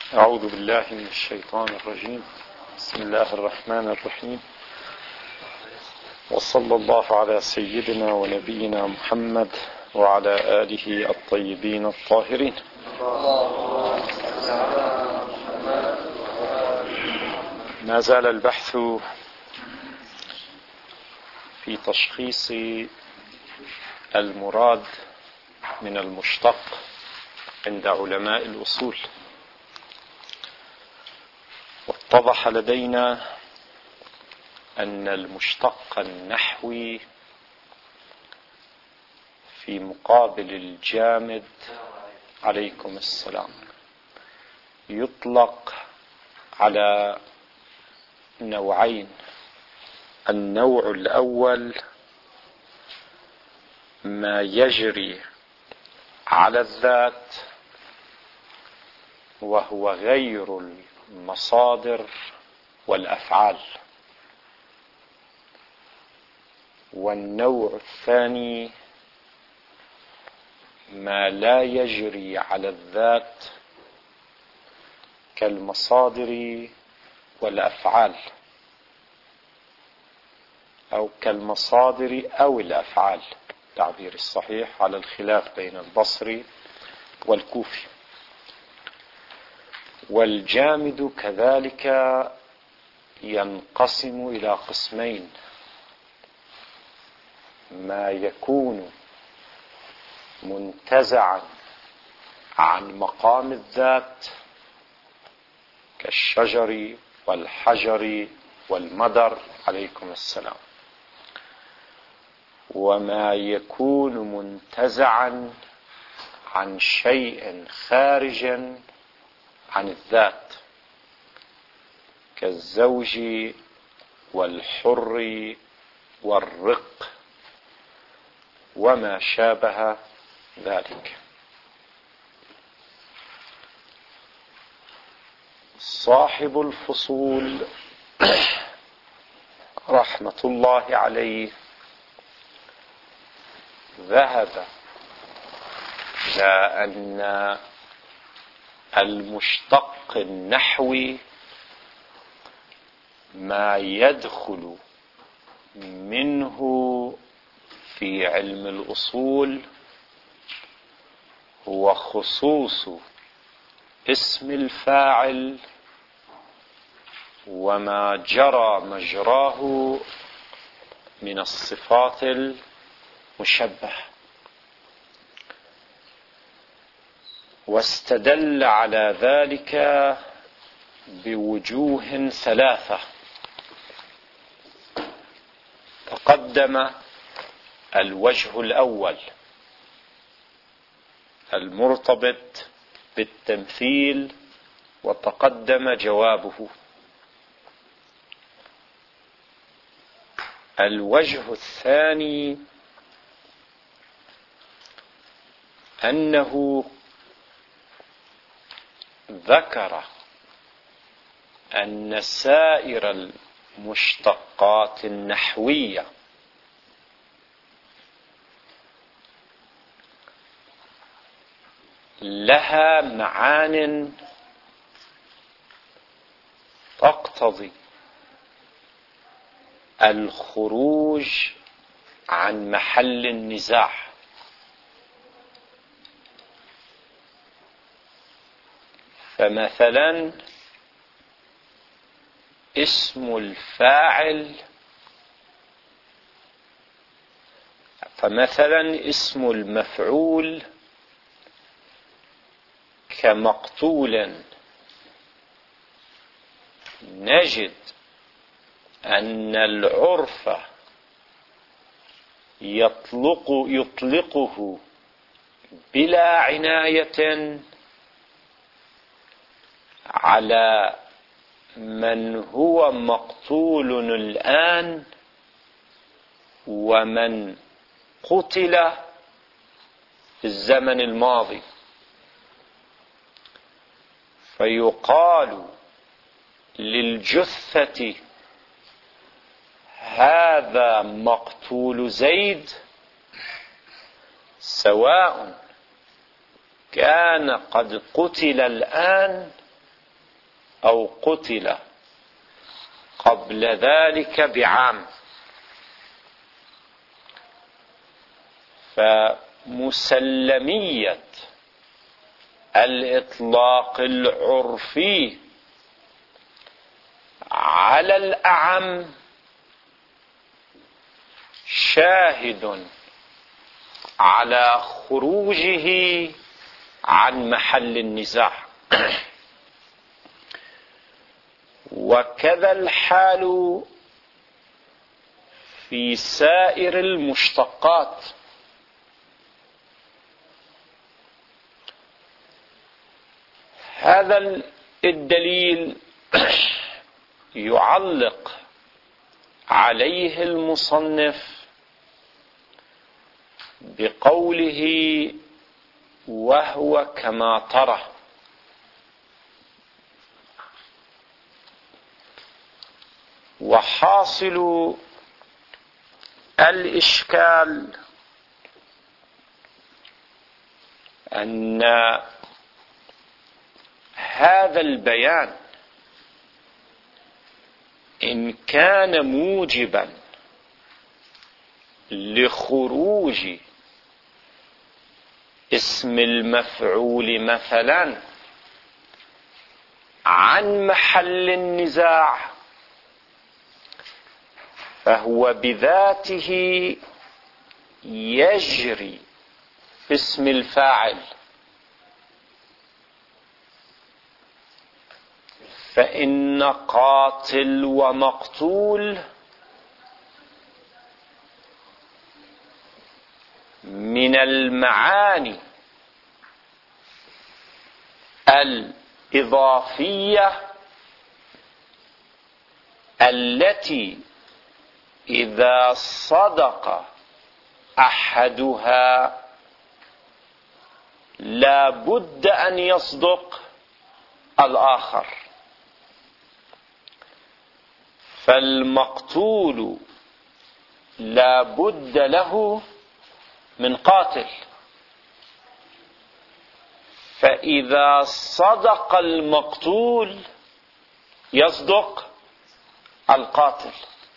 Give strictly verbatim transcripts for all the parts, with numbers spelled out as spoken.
أعوذ بالله من الشيطان الرجيم. بسم الله الرحمن الرحيم، وصلى الله على سيدنا ونبينا محمد وعلى آله الطيبين الطاهرين. ما زال البحث في تشخيص المراد من المشتق عند علماء الأصول، واتضح لدينا أن المشتق النحوي في مقابل الجامد عليكم السلام يطلق على نوعين. النوع الأول ما يجري على الذات وهو غير المصادر والأفعال، والنوع الثاني ما لا يجري على الذات كالمصادر والأفعال أو كالمصادر أو الأفعال، التعبير الصحيح على الخلاف بين البصري والكوفي. والجامد كذلك ينقسم إلى قسمين: ما يكون منتزعا عن مقام الذات كالشجر والحجر والمدر عليكم السلام، وما يكون منتزعا عن شيء خارج عن الذات كالزوج والحر والرق وما شابه ذلك. صاحب الفصول رحمة الله عليه ذهب إلى أن المشتق النحوي ما يدخل منه في علم الأصول هو خصوص اسم الفاعل وما جرى مجراه من الصفات المشبهة، واستدل على ذلك بوجوه ثلاثة. تقدم الوجه الأول المرتبط بالتمثيل وتقدم جوابه. الوجه الثاني أنه ذكر أن سائر المشتقات النحوية لها معان تقتضي الخروج عن محل النزاع، فمثلا اسم الفاعل فمثلا اسم المفعول كمقتول، نجد أن العرف يطلق يطلقه بلا عناية على من هو مقتول الآن ومن قتل في الزمن الماضي، فيقال للجثة هذا مقتول زيد، سواء كان قد قتل الآن أو قتل قبل ذلك بعام، فمسلمية الإطلاق العرفي على الأعم شاهد على خروجه عن محل النزاع. وكذا الحال في سائر المشتقات. هذا الدليل يعلق عليه المصنف بقوله وهو كما ترى. وحاصل الإشكال أن هذا البيان إن كان موجبا لخروج اسم المفعول مثلا عن محل النزاع، فهو بذاته يجري في اسم الفاعل، فإن قاتل ومقتول من المعاني الإضافية التي إذا صدق أحدها لا بد أن يصدق الآخر. فالمقتول لا بد له من قاتل، فإذا صدق المقتول يصدق القاتل.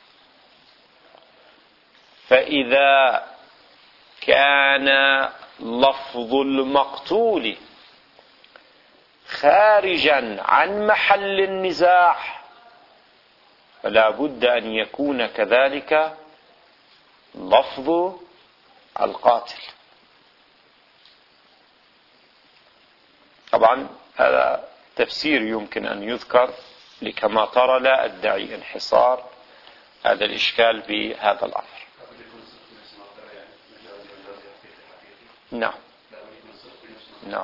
فإذا كان لفظ المقتول خارجا عن محل النزاع فلا بد أن يكون كذلك لفظ القاتل. طبعا هذا تفسير يمكن أن يذكر لكما ترى، لا أدعي انحصار هذا الإشكال بهذا الأمر. نعم نعم،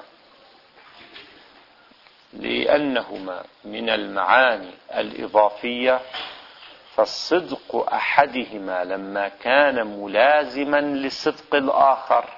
لأنهما من المعاني الإضافية، فالصدق أحدهما لما كان ملازما لصدق الآخر،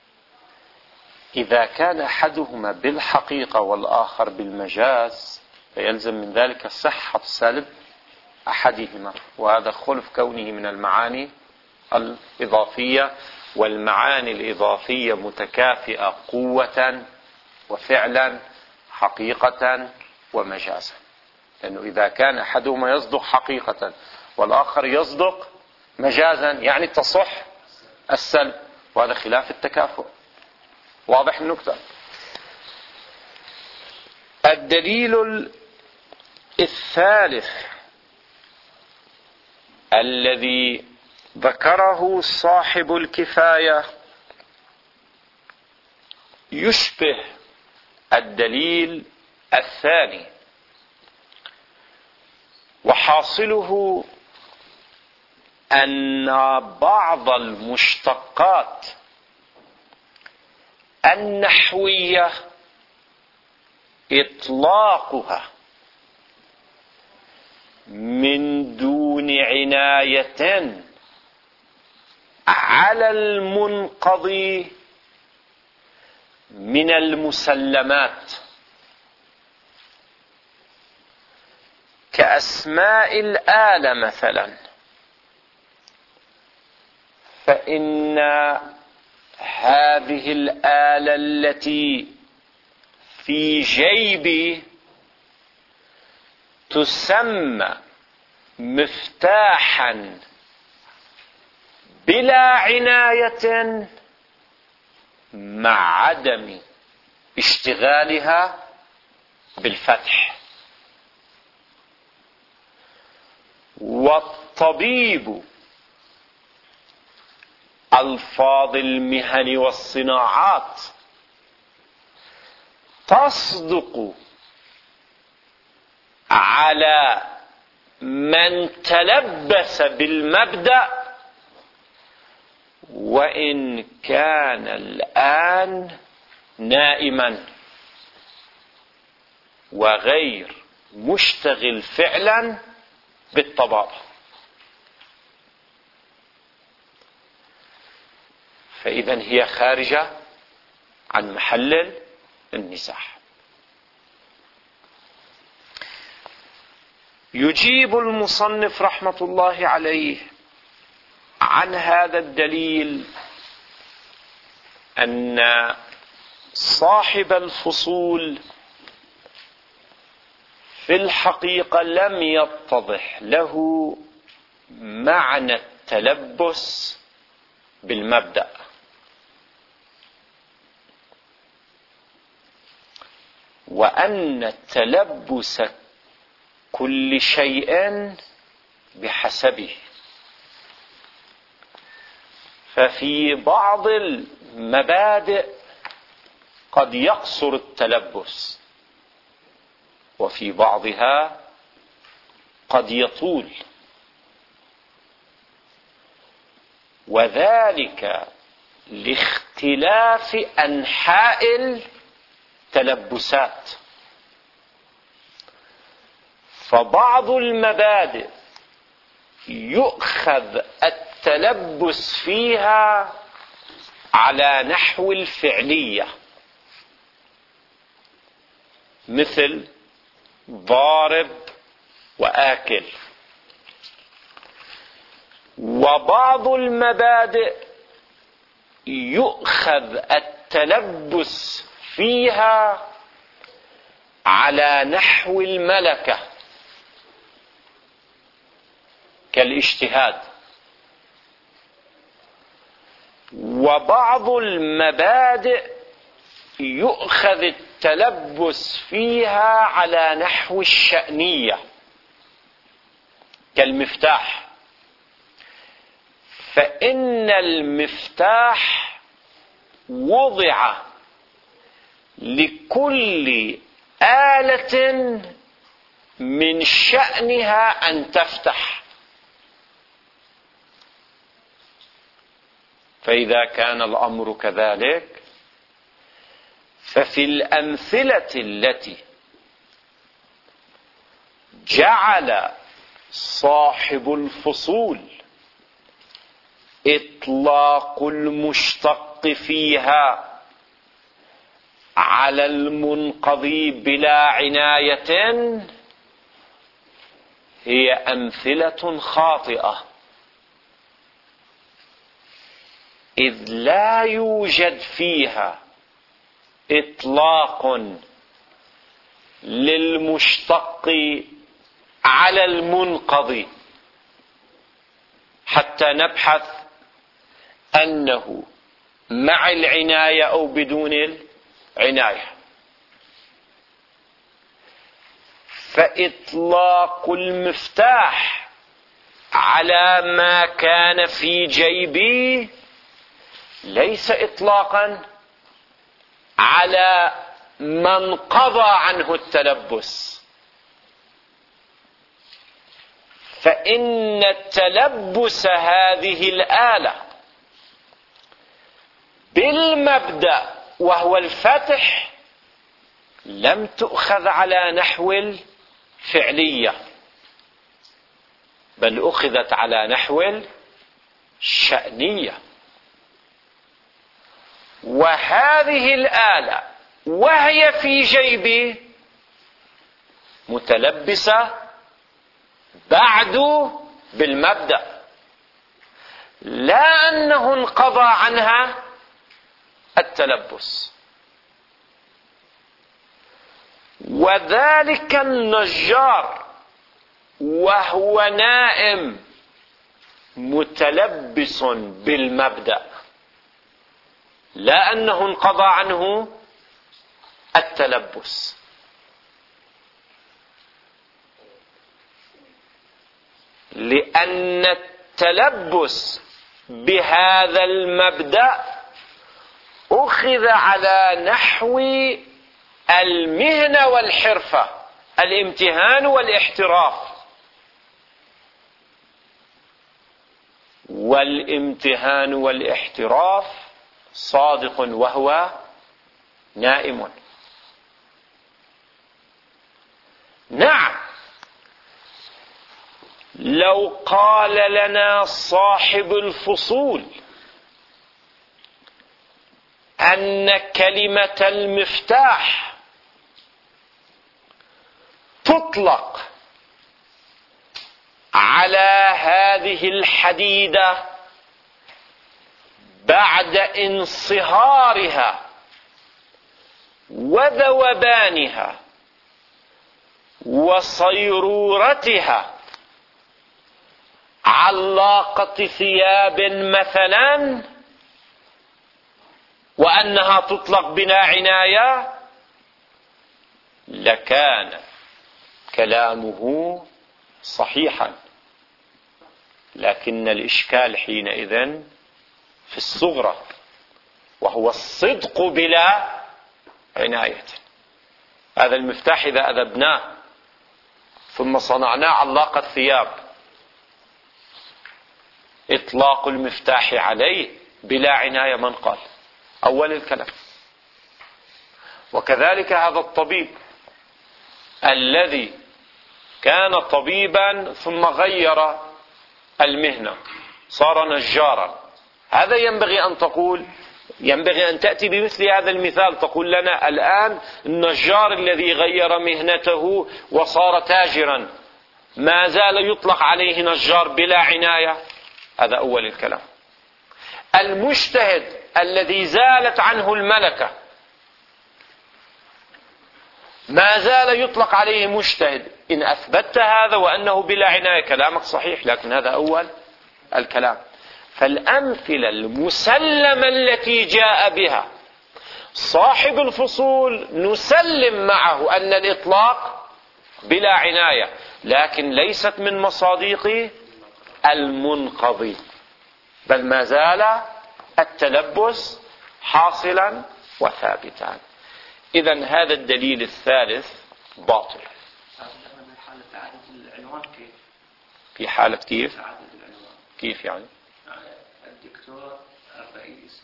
إذا كان أحدهما بالحقيقة والآخر بالمجاز فيلزم من ذلك صحة سلب أحدهما، وهذا خلف كونه من المعاني الإضافية. والمعاني الإضافية متكافئة قوة وفعلا، حقيقة ومجازا، لأنه إذا كان أحدهما يصدق حقيقة والآخر يصدق مجازا يعني تصح السلب، وهذا خلاف التكافؤ. واضح النكتة؟ الدليل الثالث الذي ذكره صاحب الكفاية يشبه الدليل الثاني، وحاصله أن بعض المشتقات النحوية إطلاقها من دون عناية على المنقضي من المسلمات كأسماء الآلة مثلا، فإن هذه الآلة التي في جيبي تسمى مفتاحا بلا عناية مع عدم اشتغالها بالفتح. والطبيب ألفاظ المهن والصناعات تصدق على من تلبس بالمبدأ وإن كان الآن نائما وغير مشتغل فعلا بالطبابة. فإذا هي خارجة عن محل النزاع. يجيب المصنف رحمة الله عليه عن هذا الدليل أن صاحب الفصول في الحقيقة لم يتضح له معنى التلبس بالمبدأ، وأن التلبس كل شيء بحسبه. ففي بعض المبادئ قد يقصر التلبس، وفي بعضها قد يطول، وذلك لاختلاف أنحاء التلبسات. فبعض المبادئ يؤخذ التلبس فيها على نحو الفعلية، مثل ضارب وآكل. وبعض المبادئ يؤخذ التلبس فيها على نحو الملكة، كالاجتهاد. وبعض المبادئ يؤخذ التلبس فيها على نحو الشأنية، كالمفتاح. فإن المفتاح وضع لكل آلة من شأنها أن تفتح. فإذا كان الأمر كذلك، ففي الأمثلة التي جعل صاحب الفصول إطلاق المشتق فيها على المنقضي بلا عناية هي أمثلة خاطئة، إذ لا يوجد فيها إطلاق للمشتق على المنقضي حتى نبحث أنه مع العناية أو بدون العناية. فإطلاق المفتاح على ما كان في جيبي ليس إطلاقا على من قضى عنه التلبس، فإن التلبس هذه الآلة بالمبدأ وهو الفتح لم تؤخذ على نحو الفعلية، بل أخذت على نحو الشأنية. وهذه الآلة وهي في جيبي متلبسة بعد بالمبدأ، لا أنه انقضى عنها التلبس. وذلك النجار وهو نائم متلبس بالمبدأ، لا أنه انقضى عنه التلبس. لأن التلبس بهذا المبدأ أخذ على نحو المهنة والحرفة، الامتهان والاحتراف، والامتهان والاحتراف صادق وهو نائم. نعم، لو قال لنا صاحب الفصول أن كلمة المفتاح تطلق على هذه الحديدة بعد انصهارها وذوبانها وصيرورتها علاقة ثياب مثلا، وأنها تطلق بلا عناية، لكان كلامه صحيحا. لكن الإشكال حينئذ في الصغرى، وهو الصدق بلا عناية. هذا المفتاح إذا أذبناه ثم صنعناه علاقة ثياب، إطلاق المفتاح عليه بلا عناية من قال؟ أول الكلام. وكذلك هذا الطبيب الذي كان طبيبا ثم غير المهنة صار نجارا، هذا ينبغي أن تقول، ينبغي أن تأتي بمثل هذا المثال، تقول لنا الآن النجار الذي غير مهنته وصار تاجرا ما زال يطلق عليه نجار بلا عناية؟ هذا أول الكلام. المجتهد الذي زالت عنه الملكة ما زال يطلق عليه مجتهد. إن أثبتت هذا وأنه بلا عناية كلامك صحيح، لكن هذا أول الكلام. فالأمثلة المسلمة التي جاء بها صاحب الفصول نسلم معه أن الإطلاق بلا عناية، لكن ليست من مصادق المنقضي، بل ما زال التلبس حاصلا وثابتا. إذن هذا الدليل الثالث باطل. في حالة كيف؟ كيف يعني؟ الدكتور الرئيس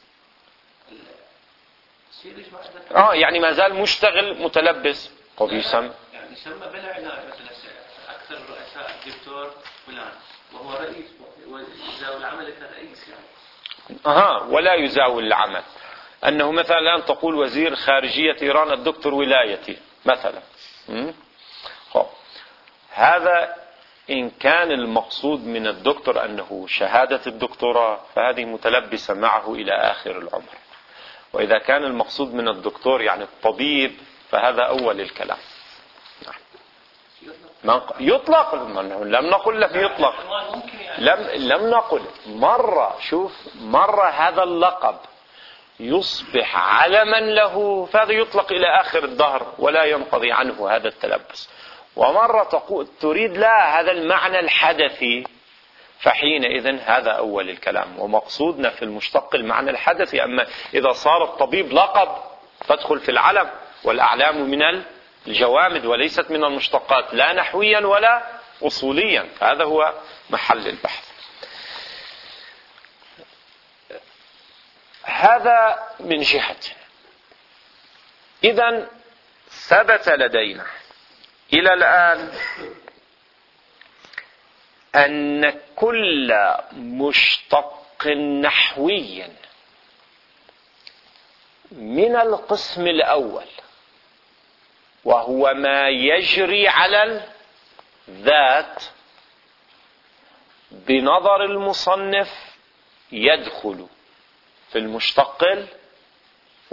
اه يعني ما زال مشتغل متلبس قد يسمى يعني يسمى بلا عناية. مثلا أكثر الرؤساء الدكتور فلان وهو رئيس ويزاول العمل كرئيس يعني. اها ولا يزاول العمل. أنه مثلا الآن تقول وزير خارجية إيران الدكتور ولايتي مثلا. خب. هذا إن كان المقصود من الدكتور أنه شهادة الدكتوراه فهذه متلبسة معه إلى آخر العمر. وإذا كان المقصود من الدكتور يعني الطبيب فهذا أول الكلام. يطلق، لم نقل لم يطلق، لم لم نقل مرة. شوف، مرة هذا اللقب يصبح علما له فهذا يطلق إلى آخر الدهر ولا ينقضي عنه هذا التلبس. ومرة تقول تريد لا هذا المعنى الحدثي، فحينئذ هذا أول الكلام. ومقصودنا في المشتق المعنى الحدثي. أما إذا صار الطبيب لقب تدخل في العلم، والأعلام من الجوامد وليست من المشتقات لا نحويا ولا أصوليا. هذا هو محل البحث. هذا من جهة. إذن ثبت لدينا إلى الآن أن كل مشتق نحوي من القسم الأول وهو ما يجري على الذات بنظر المصنف يدخل في المشتق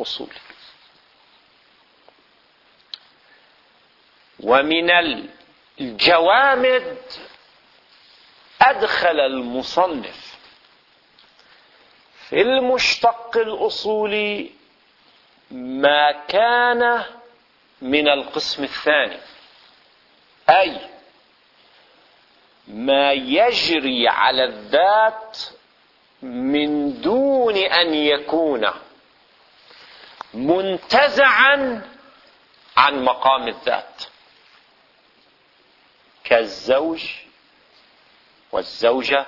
الأصولي. ومن الجوامد أدخل المصنف في المشتق الأصولي ما كان من القسم الثاني، أي ما يجري على الذات من دون أن يكون منتزعا عن مقام الذات، كالزوج والزوجة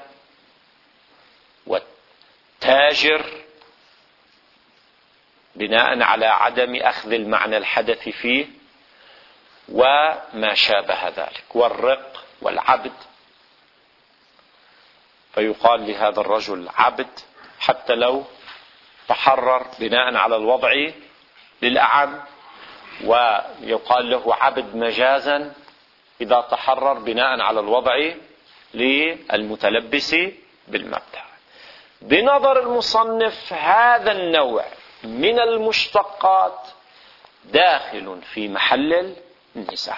والتاجر، بناء على عدم أخذ المعنى الحدث فيه وما شابه ذلك، والرق والعبد، فيقال لهذا الرجل عبد حتى لو تحرر بناء على الوضع للأعم، ويقال له عبد مجازا إذا تحرر بناء على الوضع للمتلبس بالمبدأ. بنظر المصنف هذا النوع من المشتقات داخل في محل النزاع،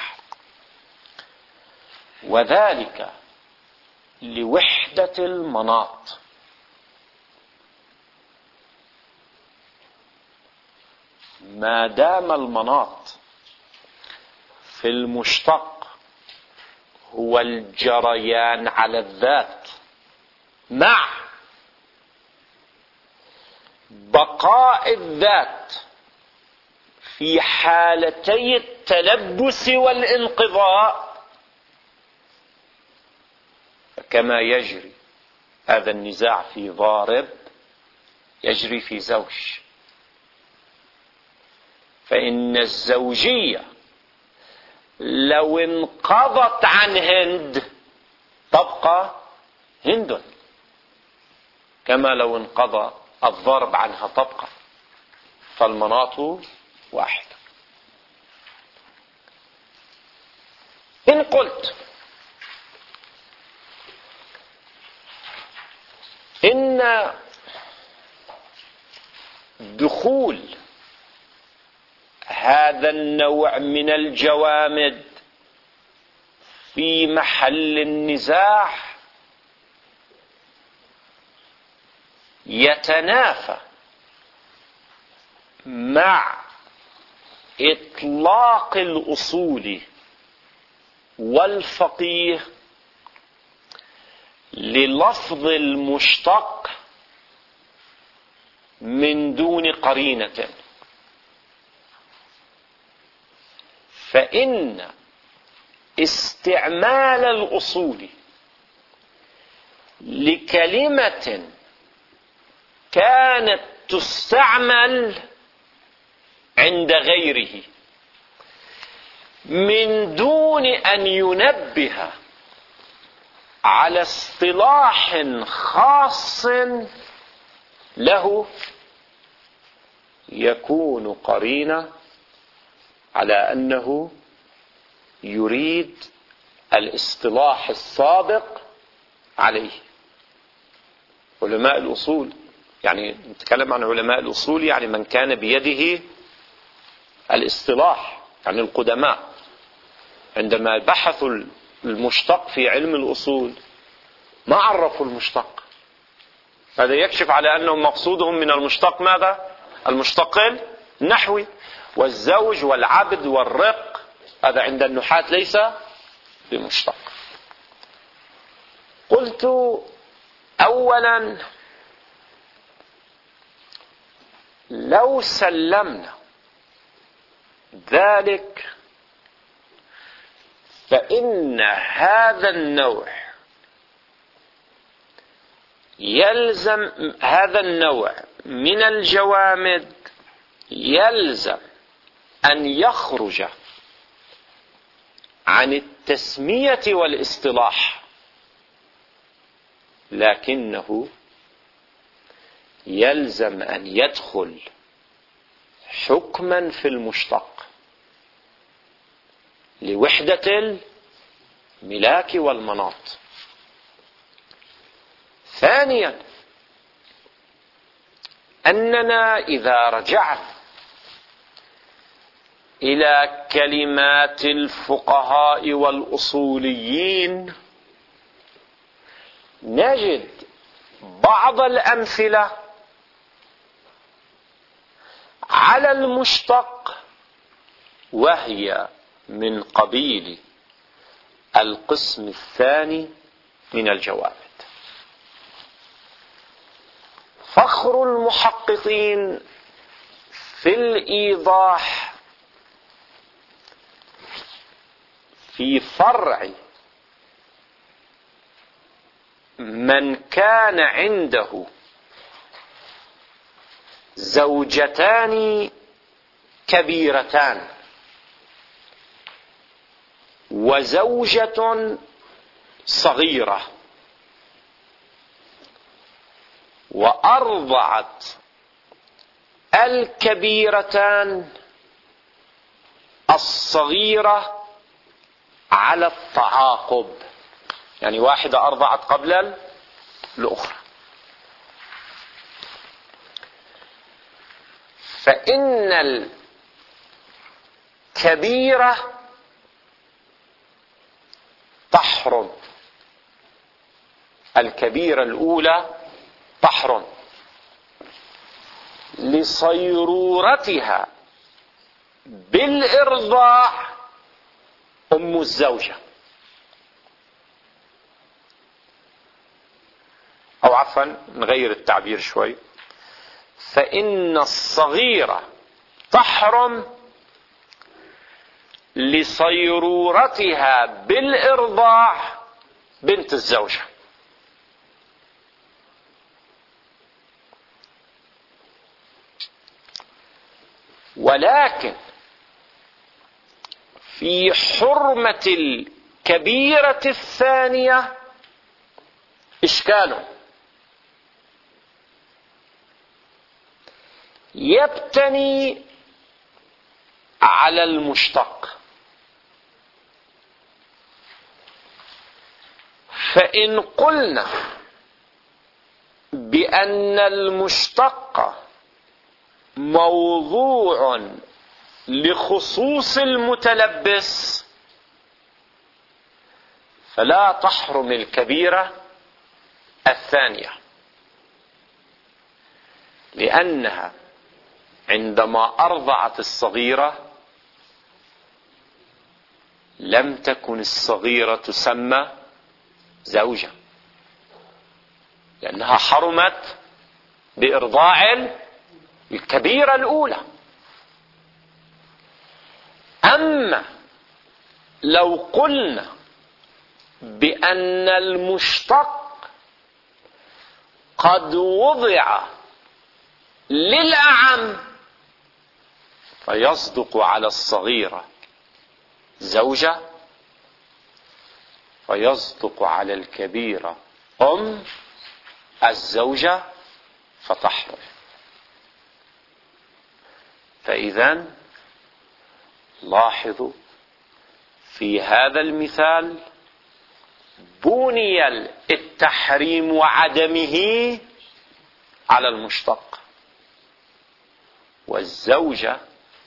وذلك لوحدة المناط. ما دام المناط في المشتق هو الجريان على الذات مع بقاء الذات في حالتي التلبس والانقضاء، كما يجري هذا النزاع في ضارب يجري في زوج، فإن الزوجية لو انقضت عن هند تبقى هند، كما لو انقضى الضرب عنها تبقى، فالمناط واحد. إن قلت إن دخول هذا النوع من الجوامد في محل النزاع يتنافى مع إطلاق الأصول والفقيه للفظ المشتق من دون قرينة، فإن استعمال الأصول لكلمة كانت تستعمل عند غيره من دون أن ينبه على اصطلاح خاص له يكون قرينة على أنه يريد الاصطلاح السابق عليه. علماء الأصول، يعني نتكلم عن علماء الأصول يعني من كان بيده الاصطلاح، يعني القدماء عندما بحثوا المشتق في علم الأصول ما عرفوا المشتق. هذا يكشف على أنهم مقصودهم من المشتق ماذا؟ المشتق النحوي، والزوج والعبد والرق هذا عند النحاة ليس بمشتق. قلت أولا لو سلمنا ذلك فإن هذا النوع يلزم هذا النوع من الجوامد يلزم أن يخرج عن التسمية والاصطلاح، لكنه يلزم أن يدخل حكما في المشتق لوحدة الملاك والمناط. ثانيا أننا إذا رجعنا إلى كلمات الفقهاء والأصوليين نجد بعض الأمثلة على المشتق وهي من قبيل القسم الثاني من الجوامد. فخر المحققين في الإيضاح في فرع من كان عنده زوجتان كبيرتان وزوجة صغيرة وأرضعت الكبيرتان الصغيرة على التعاقب، يعني واحدة أرضعت قبل الأخرى، فإن الكبيرة تحرم، الكبيرة الأولى تحرم لصيرورتها بالإرضاع أم الزوجة، أو عفوا نغير التعبير شوي، فإن الصغيرة تحرم لصيرورتها بالإرضاع بنت الزوجة. ولكن في حرمة الكبيرة الثانية إشكال يبتني على المشتق. فإن قلنا بأن المشتق موضوع لخصوص المتلبس فلا تحرم الكبيرة الثانية، لأنها عندما أرضعت الصغيرة لم تكن الصغيرة تسمى زوجة، لأنها حرمت بإرضاع الكبيرة الأولى. أما لو قلنا بأن المشتق قد وضع للأعم فيصدق على الصغيرة زوجة، فيصدق على الكبيرة أم الزوجة فتحرم. فإذا لاحظوا في هذا المثال بني التحريم وعدمه على المشتق، والزوجة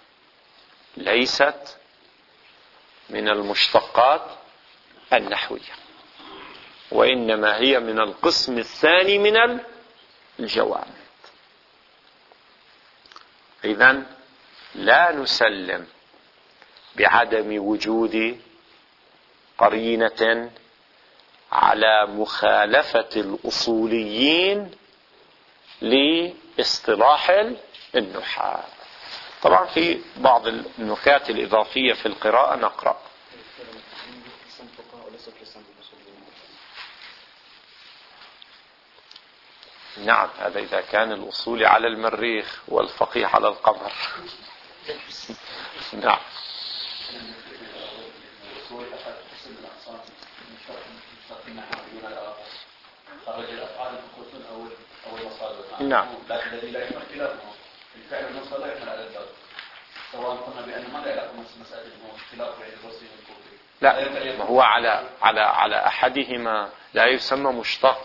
ليست من المشتقات النحوية، وإنما هي من القسم الثاني من الجوامد. إذن لا نسلم بعدم وجود قرينة على مخالفة الأصوليين لاصطلاح النحاة. طبعا في بعض النكات الإضافية في القراءة نقرأ. نعم، هذا إذا كان الأصولي على المريخ والفقيه على القمر. نعم. نعم. لكن الذي لا يحمل خلافه الفعل المصطلح يحمل على الباب، سواء قلنا بأن ما لا يعلم مسألة خلاف بين البصري والكوفي. لا، ما هو على على على أحدهما لا يسمى مشتق،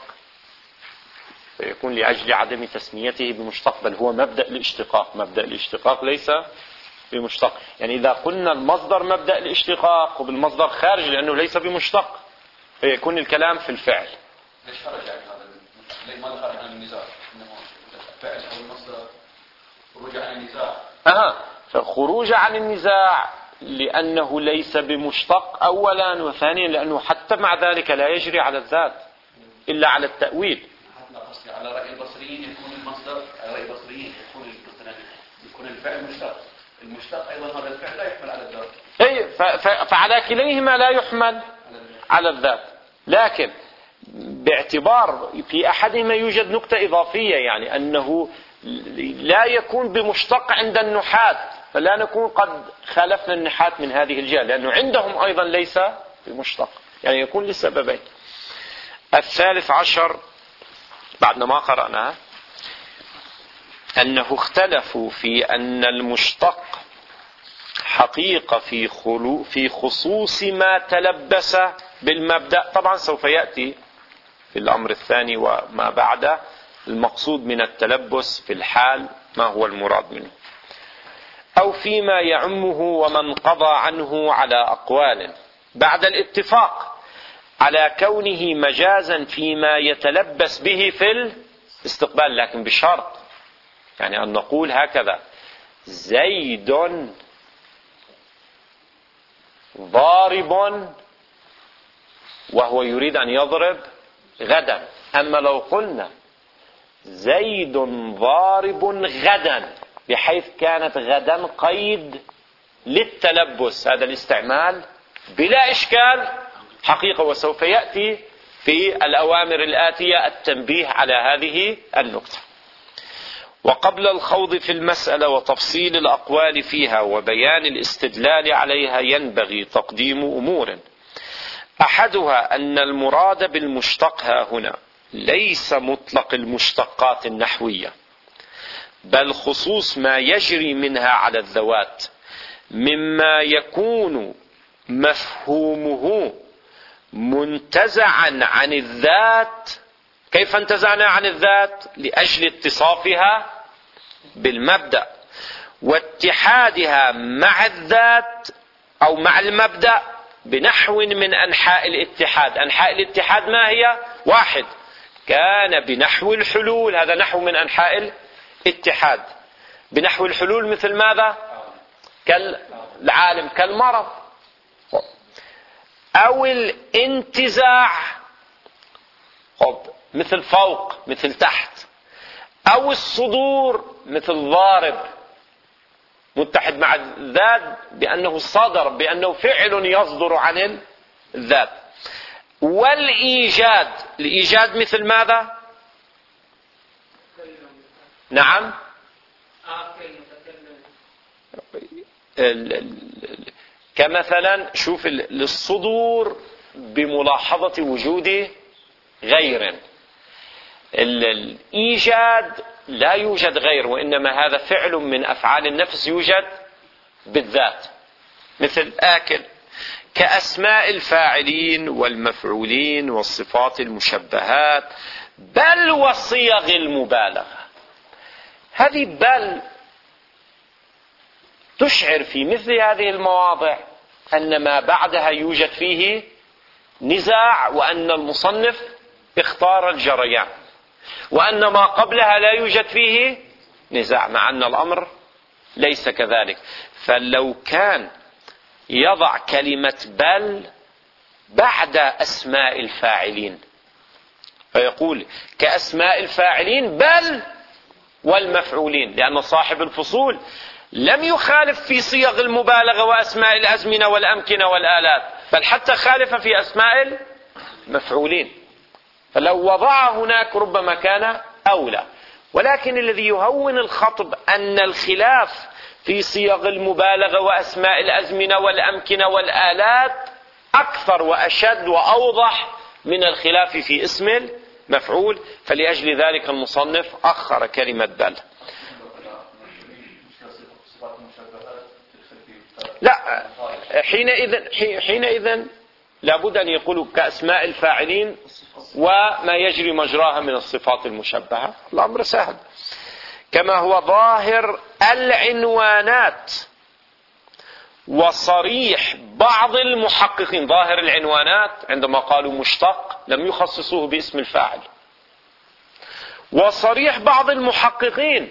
فيكون لأجل عدم تسميته بمشتق، بل هو مبدأ الاشتقاق. مبدأ الاشتقاق ليس بمشتق. يعني إذا قلنا المصدر مبدأ الاشتقاق وبالمصدر خارج لأنه ليس بمشتق فيكون الكلام في الفعل. ليش خرج يعني هذا؟ ليه ما خرج عن النزاع؟ إنه الفعل أو المصدر خروج عن النزاع. أها فخروج عن النزاع لأنه ليس بمشتق أولا، وثانيا لأنه حتى مع ذلك لا يجري على الذات إلا على التأويل. على رأي البصريين يكون المصدر، على رأي البصريين يكون يكون الفعل مشتق، المشتق أيضا هذا الفعل لا يحمل على الذات. أي فعلى كليهما لا يحمل على الذات، لكن باعتبار في أحدهما يوجد نقطة إضافية، يعني أنه لا يكون بمشتق عند النحاة، فلا نكون قد خالفنا النحاة من هذه الجهة، لأنه عندهم أيضا ليس بمشتق، يعني يكون لسببين. الثالث عشر بعد ما قرأناه أنه اختلفوا في أن المشتق حقيقة في خلو في خصوص ما تلبس بالمبدأ. طبعا سوف يأتي في الأمر الثاني وما بعده المقصود من التلبس في الحال ما هو المراد منه، أو فيما يعمه ومن قضى عنه على أقوال بعد الاتفاق على كونه مجازا فيما يتلبس به في الاستقبال، لكن بشرط، يعني أن نقول هكذا: زيد ضارب، وهو يريد أن يضرب غدا. أما لو قلنا زيد ضارب غدا بحيث كانت غدا قيد للتلبس، هذا الاستعمال بلا إشكال حقيقة، وسوف يأتي في الأوامر الآتية التنبيه على هذه النقطة. وقبل الخوض في المسألة وتفصيل الأقوال فيها وبيان الاستدلال عليها ينبغي تقديم أمور. أحدها أن المراد بالمشتق ها هنا ليس مطلق المشتقات النحوية، بل خصوص ما يجري منها على الذوات مما يكون مفهومه منتزعا عن الذات. كيف انتزعنا عن الذات؟ لأجل اتصافها بالمبدأ واتحادها مع الذات أو مع المبدأ بنحو من أنحاء الاتحاد. أنحاء الاتحاد ما هي؟ واحد، كان بنحو الحلول، هذا نحو من أنحاء الاتحاد. بنحو الحلول مثل ماذا؟ كالعالم، كالمرض. أو الانتزاع مثل فوق، مثل تحت. أو الصدور مثل ضارب، متحد مع الذات بأنه صدر، بأنه فعل يصدر عن الذات. والإيجاد، الإيجاد مثل ماذا؟ نعم، كمثلا شوف للصدور بملاحظة وجود غير. الإيجاد لا يوجد غير، وإنما هذا فعل من أفعال النفس يوجد بالذات، مثل آكل. كأسماء الفاعلين والمفعولين والصفات المشبهات، بل وصيغ المبالغة. هذه بل تشعر في مثل هذه المواضع أن ما بعدها يوجد فيه نزاع، وأن المصنف اختار الجريان، وأن ما قبلها لا يوجد فيه نزاع، مع أن الأمر ليس كذلك. فلو كان يضع كلمة بل بعد أسماء الفاعلين فيقول كأسماء الفاعلين بل والمفعولين، لأن صاحب الفصول لم يخالف في صيغ المبالغة وأسماء الأزمنة والأمكنة والآلات، بل حتى خالف في أسماء المفعولين. فلو وضع هناك ربما كان أولى، ولكن الذي يهون الخطب أن الخلاف في صيغ المبالغة وأسماء الأزمنة والأمكنة والآلات أكثر وأشد وأوضح من الخلاف في اسم المفعول، فلأجل ذلك المصنف أخر كلمة بل. لا، حينئذ حينئذ لابد أن يقولوا كأسماء الفاعلين وما يجري مجراها من الصفات المشبهة، الأمر سهل. كما هو ظاهر العنوانات وصريح بعض المحققين ظاهر العنوانات عندما قالوا مشتق لم يخصصوه باسم الفاعل، وصريح بعض المحققين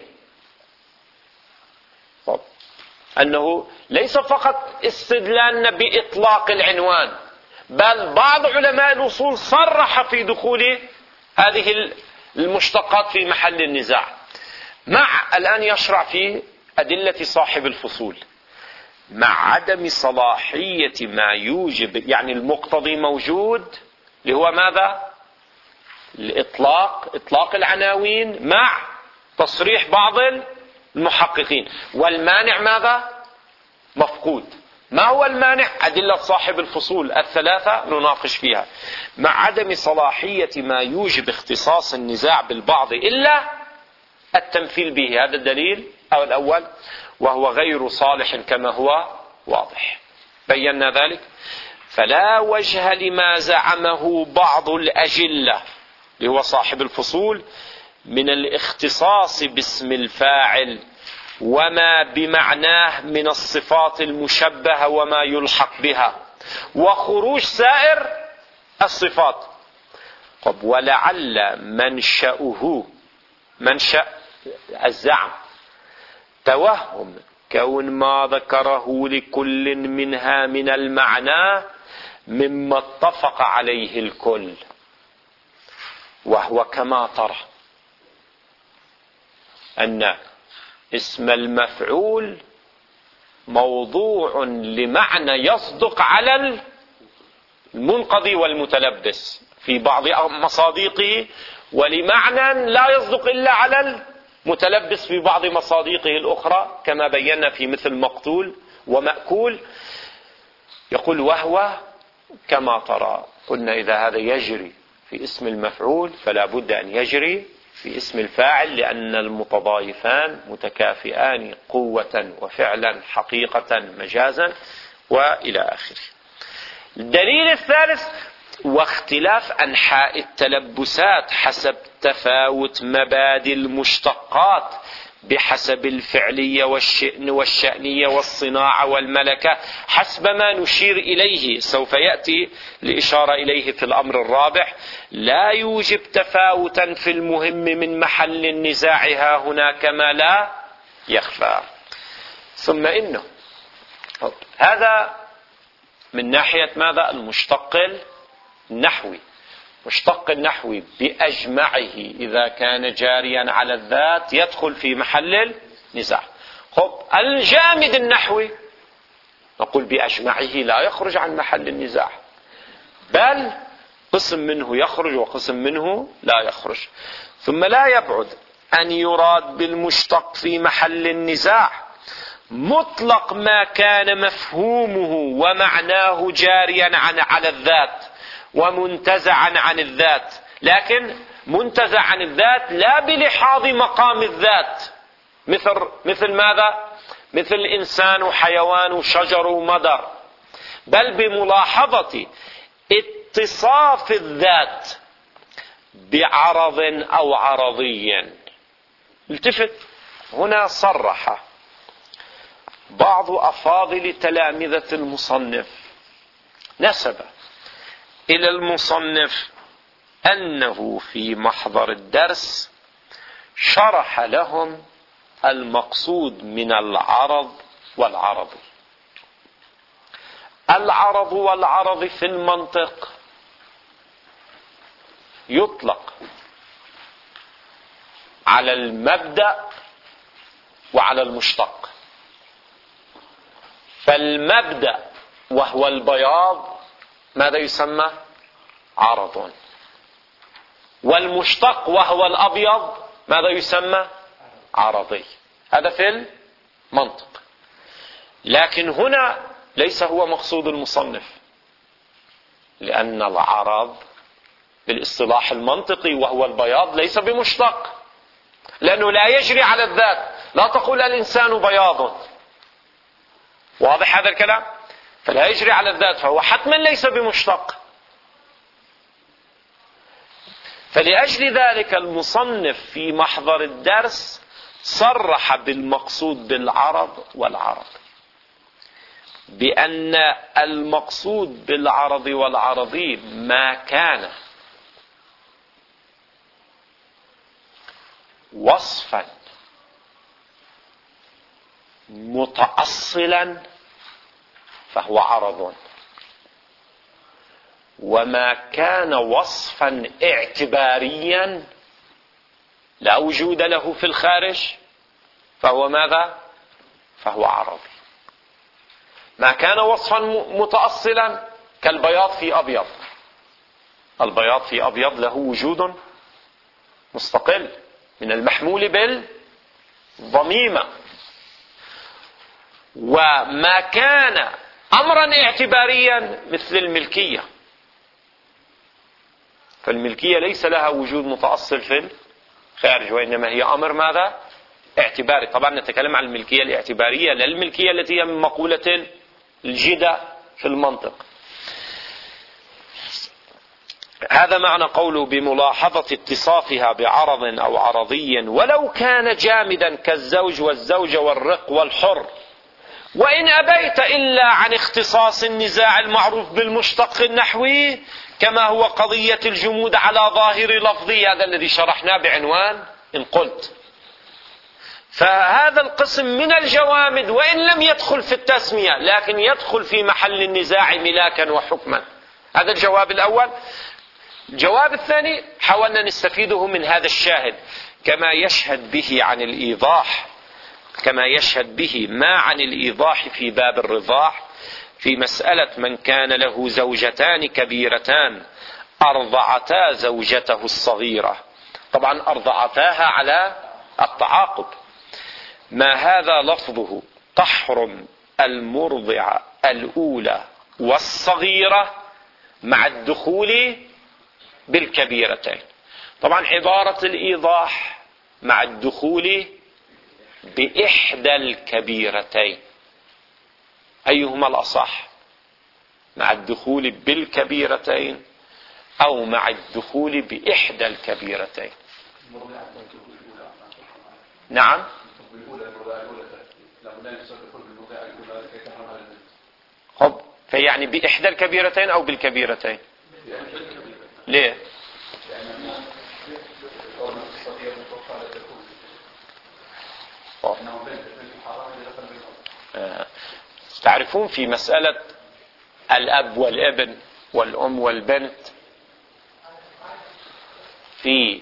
أنه ليس فقط استدلالنا بإطلاق العنوان، بل بعض علماء الأصول صرح في دخول هذه المشتقات في محل النزاع. مع الآن يشرع في أدلة صاحب الفصول مع عدم صلاحية ما يوجب، يعني المقتضي موجود اللي هو ماذا؟ الإطلاق، إطلاق العناوين مع تصريح بعض المحققين، والمانع ماذا؟ مفقود. ما هو المانع؟ أدلة صاحب الفصول الثلاثة نناقش فيها. مع عدم صلاحية ما يوجب اختصاص النزاع بالبعض إلا التمثيل به، هذا الدليل أو الأول، وهو غير صالح كما هو واضح، بينا ذلك. فلا وجه لما زعمه بعض الأجلة اللي هو صاحب الفصول من الاختصاص باسم الفاعل وما بمعناه من الصفات المشبهة وما يلحق بها، وخروج سائر الصفات. طب ولعل منشأه، منشأ الزعم، توهم كون ما ذكره لكل منها من المعنى مما اتفق عليه الكل، وهو كما ترى أن اسم المفعول موضوع لمعنى يصدق على المنقضي والمتلبس في بعض مصادقه، ولمعنى لا يصدق إلا على المتلبس في بعض مصادقه الأخرى، كما بينا في مثل مقتول ومأكول. يقول وهو كما ترى. قلنا إذا هذا يجري في اسم المفعول فلا بد أن يجري في اسم الفاعل، لأن المتضايفان متكافئان قوة وفعلا حقيقة مجازا وإلى آخره. الدليل الثالث واختلاف أنحاء التلبسات حسب تفاوت مبادئ المشتقات بحسب الفعلية والشأن والشأنية والصناعة والملكة حسب ما نشير إليه، سوف يأتي الإشارة إليه في الأمر الرابع. لا يوجب تفاوتا في المهم من محل النزاع ها هنا كما لا يخفى. ثم إنه هذا من ناحية ماذا؟ المشتق النحوي. مشتق النحوي بأجمعه إذا كان جاريا على الذات يدخل في محل النزاع. خب الجامد النحوي نقول بأجمعه لا يخرج عن محل النزاع، بل قسم منه يخرج وقسم منه لا يخرج. ثم لا يبعد أن يراد بالمشتق في محل النزاع مطلق ما كان مفهومه ومعناه جاريا عن على الذات ومنتزعا عن الذات، لكن منتزع عن الذات لا بلحاظ مقام الذات، مثل مثل ماذا؟ مثل إنسان وحيوان وشجر ومدر، بل بملاحظة اتصاف الذات بعرض أو عرضي. التفت هنا صرح بعض أفاضل تلامذة المصنف، نسب إلى المصنف أنه في محضر الدرس شرح لهم المقصود من العرض والعرض. العرض والعرض في المنطق يطلق على المبدأ وعلى المشتق. فالمبدأ وهو البياض ماذا يسمى؟ عرض. والمشتق وهو الأبيض ماذا يسمى؟ عرضي. هذا في المنطق. لكن هنا ليس هو مقصود المصنف، لأن العرض بالاصطلاح المنطقي وهو البياض ليس بمشتق، لأنه لا يجري على الذات. لا تقول الإنسان بياض، واضح هذا الكلام؟ فلا يجري على الذات، فهو حتما ليس بمشتق. فلأجل ذلك المصنف في محضر الدرس صرح بالمقصود بالعرض والعرض. بأن المقصود بالعرض والعرضي ما كان وصفا متأصلا فهو عرض، وما كان وصفا اعتباريا لا وجود له في الخارج فهو ماذا؟ فهو عرض. ما كان وصفا متأصلا كالبياض في أبيض، البياض في أبيض له وجود مستقل من المحمول بالضميمة. وما كان أمرا اعتباريا مثل الملكية، فالملكية ليس لها وجود متأصل في الخارج، وإنما هي أمر ماذا؟ اعتباري. طبعا نتكلم عن الملكية الاعتبارية لا الملكية التي هي من مقولة الجدة في المنطق. هذا معنى قوله بملاحظة اتصافها بعرض أو عرضي ولو كان جامدا كالزوج والزوجة والرق والحر، وإن أبيت إلا عن اختصاص النزاع المعروف بالمشتق النحوي كما هو قضية الجمود على ظاهر لفظه، هذا الذي شرحناه بعنوان إن قلت. فهذا القسم من الجوامد وإن لم يدخل في التسمية لكن يدخل في محل النزاع ملاكا وحكما. هذا الجواب الأول. الجواب الثاني حاولنا نستفيده من هذا الشاهد كما يشهد به عن الإيضاح، كما يشهد به ما عن الإيضاح في باب الرضاع في مسألة من كان له زوجتان كبيرتان أرضعتا زوجته الصغيرة. طبعا أرضعتاها على التعاقب. ما هذا لفظه تحرم المرضعة الأولى والصغيرة مع الدخول بالكبيرتين. طبعا عبارة الإيضاح مع الدخول بإحدى الكبيرتين، أيهما الأصح؟ مع الدخول بالكبيرتين أو مع الدخول بإحدى الكبيرتين؟ نعم. خب فيعني بإحدى الكبيرتين أو بالكبيرتين؟ ليه؟ تعرفون في مسألة الأب والابن والأم والبنت في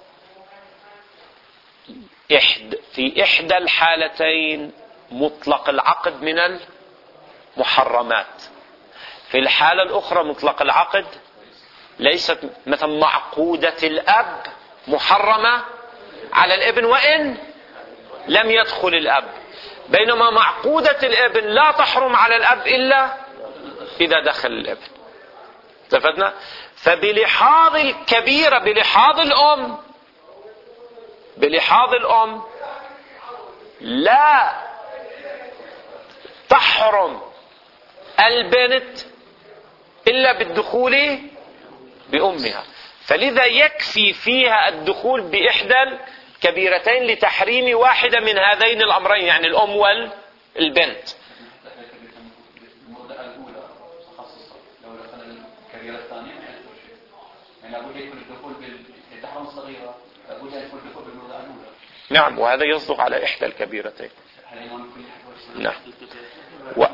إحدى في إحدى الحالتين مطلق العقد من المحرمات، في الحالة الأخرى مطلق العقد ليست. مثلا معقودة الأب محرمة على الابن وإن لم يدخل الأب، بينما معقودة الابن لا تحرم على الأب إلا إذا دخل الابن. استفدنا؟ فبلحاظ الكبيرة بلحاظ الأم بلحاظ الأم لا تحرم البنت إلا بالدخول بأمها، فلذا يكفي فيها الدخول بإحدى الكبيرتين لتحريم واحدة من هذين الأمرين، يعني الأم والبنت. نعم، وهذا يصدق على إحدى الكبيرتين. نعم. و...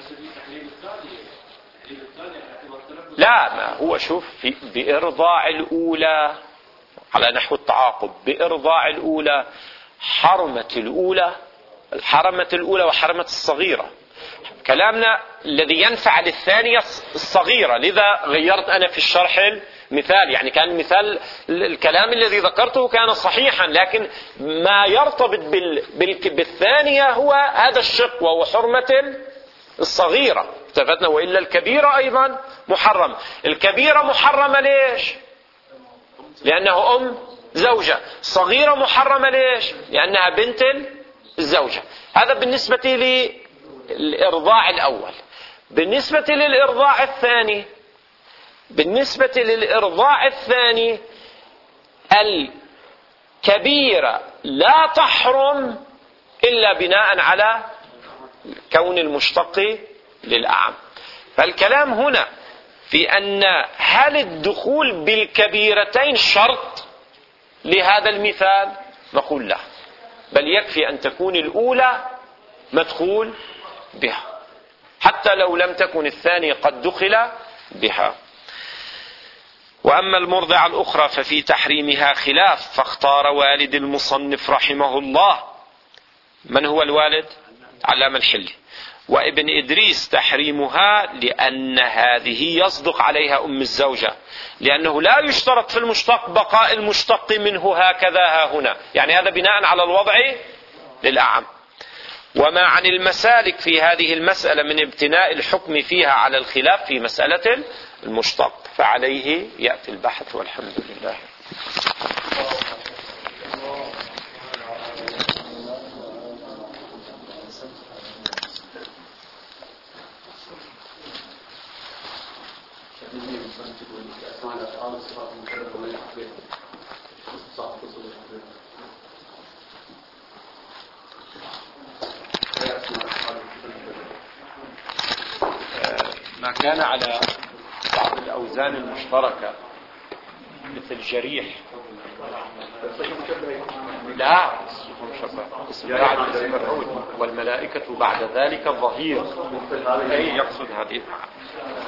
لا، ما هو شوف في بإرضاع الأولى على نحو التعاقب، بإرضاع الأولى حرمت الأولى حرمت الأولى وحرمت الصغيرة. كلامنا الذي ينفع للثانية الصغيرة، لذا غيرت أنا في الشرح المثال، يعني كان المثال الكلام الذي ذكرته كان صحيحا، لكن ما يرتبط بال... بال... بالثانية هو هذا الشق وهو حرمة الصغيرة. استفدنا؟ وإلا الكبيرة أيضا محرم. الكبيرة محرمة ليش؟ لأنه أم زوجة. صغيرة محرمة ليش؟ لأنها بنت الزوجة. هذا بالنسبة للإرضاع الأول. بالنسبة للإرضاع الثاني بالنسبة للإرضاع الثاني الكبيرة لا تحرم إلا بناء على كون المشتق للأعم. فالكلام هنا في أن هل الدخول بالكبيرتين شرط لهذا المثال؟ نقول لا، بل يكفي أن تكون الأولى مدخول بها حتى لو لم تكن الثانية قد دخل بها. وأما المرضعة الأخرى ففي تحريمها خلاف، فاختار والد المصنف رحمه الله، من هو الوالد؟ علامة الحلي، وابن إدريس تحريمها لأن هذه يصدق عليها أم الزوجة، لأنه لا يشترط في المشتق بقاء المشتق منه هكذا ها هنا، يعني هذا بناء على الوضع للأعم. وما عن المسالك في هذه المسألة من ابتناء الحكم فيها على الخلاف في مسألة المشتق، فعليه يأتي البحث والحمد لله. ما كان على بعض الأوزان المشتركة مثل جريح، لا اسم بعد اسم مفعول، والملائكة بعد ذلك ظهير، أي يقصد هذه.